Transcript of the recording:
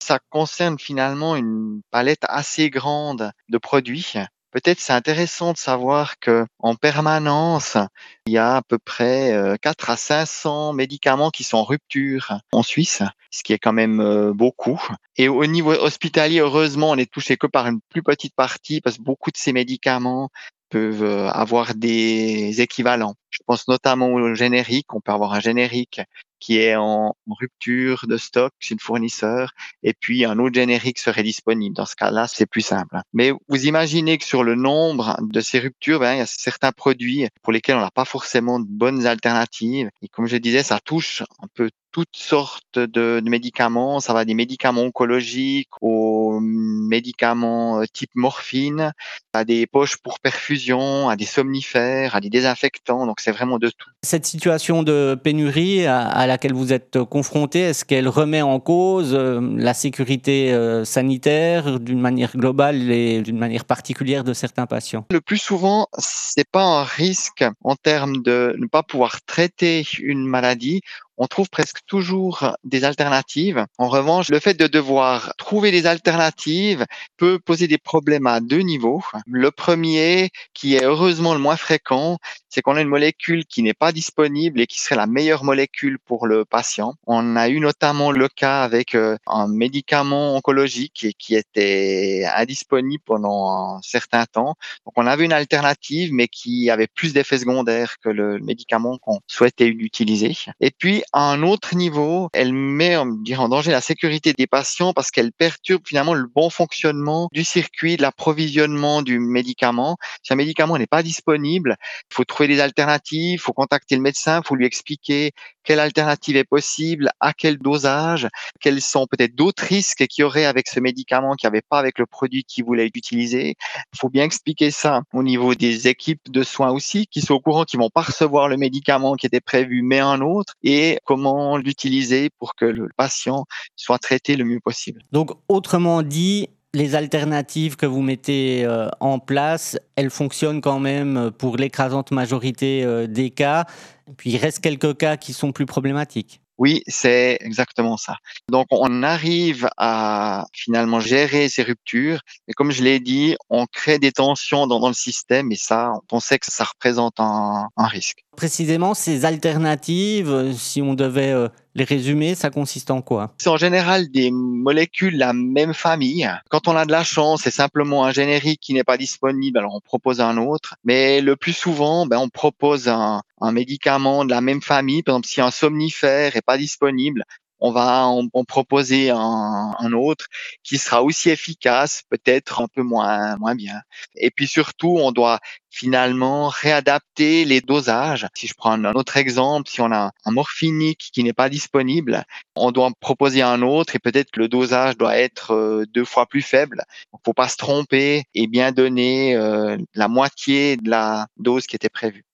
ça concerne finalement une palette assez grande de produits, peut-être c'est intéressant de savoir que en permanence, il y a à peu près 4 à 500 médicaments qui sont en rupture en Suisse, ce qui est quand même beaucoup. Et au niveau hospitalier, heureusement, on est touché que par une plus petite partie parce que beaucoup de ces médicaments peuvent avoir des équivalents. Je pense notamment au générique. On peut avoir un générique qui est en rupture de stock chez le fournisseur et puis un autre générique serait disponible. Dans ce cas-là, c'est plus simple. Mais vous imaginez que sur le nombre de ces ruptures, il y a certains produits pour lesquels on n'a pas forcément de bonnes alternatives. Et comme je disais, ça touche un peu toutes sortes de médicaments. Ça va des médicaments oncologiques aux médicaments type morphine, à des poches pour perfusion, à des somnifères, à des désinfectants. Donc c'est vraiment de tout. Cette situation de pénurie à laquelle vous êtes confronté, est-ce qu'elle remet en cause la sécurité sanitaire d'une manière globale et d'une manière particulière de certains patients? Le plus souvent, c'est pas un risque en termes de ne pas pouvoir traiter une maladie. On trouve presque toujours des alternatives. En revanche, le fait de devoir trouver des alternatives peut poser des problèmes à 2 niveaux. Le premier, qui est heureusement le moins fréquent, c'est qu'on a une molécule qui n'est pas disponible et qui serait la meilleure molécule pour le patient. On a eu notamment le cas avec un médicament oncologique qui était indisponible pendant un certain temps. Donc, on avait une alternative, mais qui avait plus d'effets secondaires que le médicament qu'on souhaitait utiliser. Et puis, à un autre niveau, elle met, on dirait, en danger la sécurité des patients parce qu'elle perturbe finalement le bon fonctionnement du circuit de l'approvisionnement du médicament. Si un médicament n'est pas disponible, il faut trouver des alternatives, il faut contacter le médecin, il faut lui expliquer quelle alternative est possible, à quel dosage, quels sont peut-être d'autres risques qu'il y aurait avec ce médicament qu'il n'y avait pas avec le produit qu'il voulait utiliser. Il faut bien expliquer ça au niveau des équipes de soins aussi, qui sont au courant qu'ils vont pas recevoir le médicament qui était prévu, mais un autre, et comment l'utiliser pour que le patient soit traité le mieux possible. Donc, autrement dit, les alternatives que vous mettez en place, elles fonctionnent quand même pour l'écrasante majorité des cas. Et puis, il reste quelques cas qui sont plus problématiques. Oui, c'est exactement ça. Donc, on arrive à finalement gérer ces ruptures. Et comme je l'ai dit, on crée des tensions dans le système et ça, on sait que ça représente un risque. Précisément, ces alternatives, si on devait les résumer, ça consiste en quoi? C'est en général des molécules de la même famille. Quand on a de la chance, c'est simplement un générique qui n'est pas disponible, alors on propose un autre. Mais le plus souvent, on propose un médicament de la même famille. Par exemple, si un somnifère est pas disponible, on va en proposer un autre qui sera aussi efficace, peut-être un peu moins bien. Et puis surtout, on doit finalement réadapter les dosages. Si je prends un autre exemple, si on a un morphinique qui n'est pas disponible, on doit en proposer un autre et peut-être que le dosage doit être 2 fois plus faible. Il faut pas se tromper et bien donner la moitié de la dose qui était prévue.